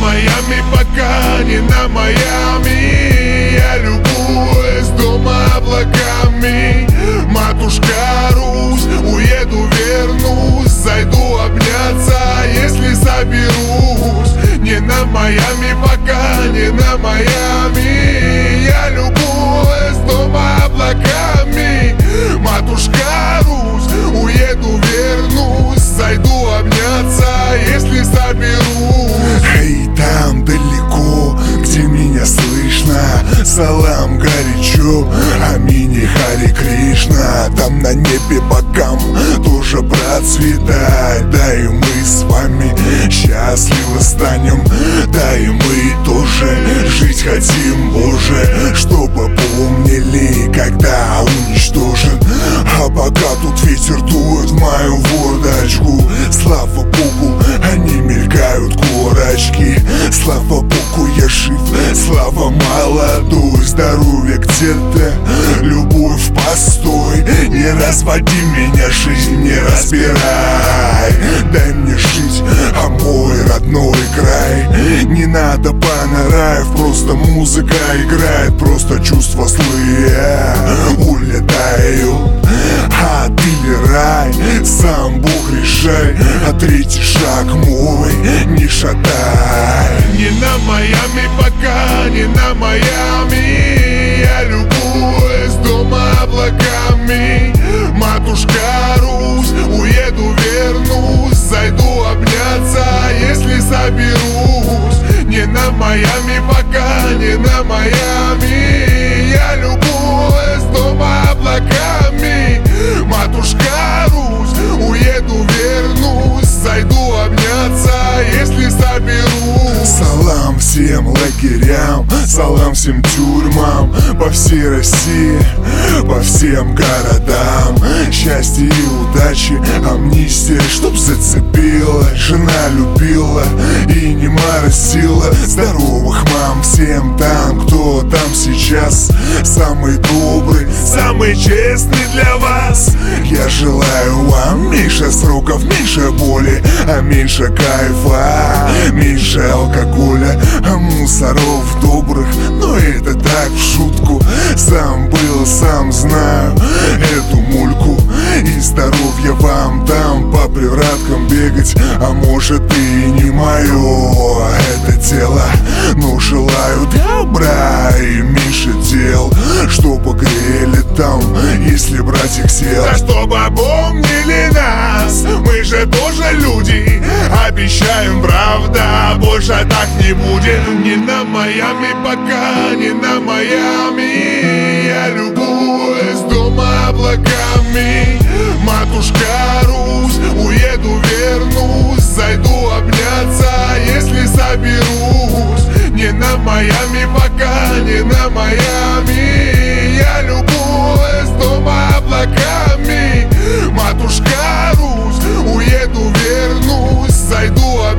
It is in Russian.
Майами, пока не на Майами. Я любуюсь дома облаками. Матушка Русь, уеду, вернусь, зайду обняться, если соберусь. Не на Майами, пока не на Майами. Я любуюсь дома облаками. Матушка Русь, уеду, вернусь, зайду обняться, если соберусь. Эй, там далеко, где меня слышно, салам горячо, амини Хари Кришна. Там на небе богам тоже процветать. Да и мы с вами счастливы станем. Да и мы тоже жить хотим, Боже, чтобы помнили, когда уничтожен. А пока тут ветер дует в мою водочку, слава Богу, они мелькают корочки. Слава Богу, я жив, слава молодой. Здоровье где-то, любовь постой. Не разводи меня, жизнь не разбирай. Дай мне жить, а мой родной край. Не надо панораев, просто музыка играет. Просто чувства злые улетают. А ты ли рай, сам Бог решай. А третий шаг мой не шатай. Не на Майами, пока не на Майами. Я любуюсь дома облаками. Матушка Русь, уеду, вернусь, зайду обняться, если соберусь. Не на Майами, пока не на Майами. Я любуюсь дома облаками. Матушка Русь, уеду, вернусь, зайду обняться, если соберусь. Салам всем лагерям, салам всем тюрьмам по всей России, по всем городам. Счастья и удачи, амнистия, чтоб зацепила. Жена любила и не моросила. Здоровых мам всем там, кто там сейчас. Самый добрый, самый честный для вас. Я желаю вам меньше сроков, меньше боли, а меньше кайфа, меньше алкоголя, а мусоров добрых. Но это так в шутку. Сам был, сам знаю эту мульку. И здоровья вам дам, по привраткам бегать. А может и не мое это тело, но желаю добра и меньше дел, чтобы грели там, если брать их сел. Да чтобы помнили нас, мы же тоже люди. Обещаем, правда, больше так не будет. Не на Майами, пока не на Майами. Я любуюсь дома облаками. Матушка Русь, уеду, вернусь, зайду обняться, если соберусь. Не на Майами, пока не на Майами. Я любуюсь дома облаками. Матушка Русь, уеду, вернусь, зайду обняться.